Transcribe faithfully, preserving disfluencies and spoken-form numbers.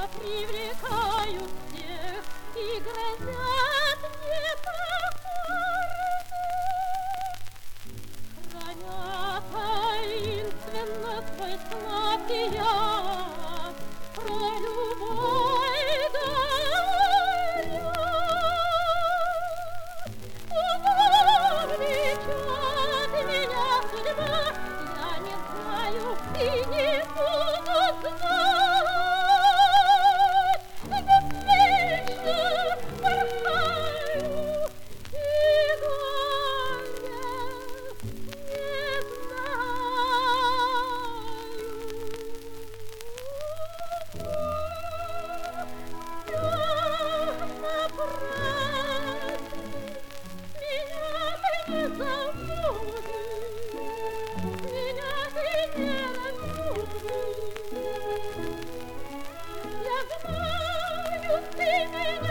привлекают всех и грозят непокорны, храня таинственно свой сладкий яд, про любовь говорят. Увлечет меня судьба, я не знаю и не буду знать. Беспечно порхаю и горя не знаю. Ты меня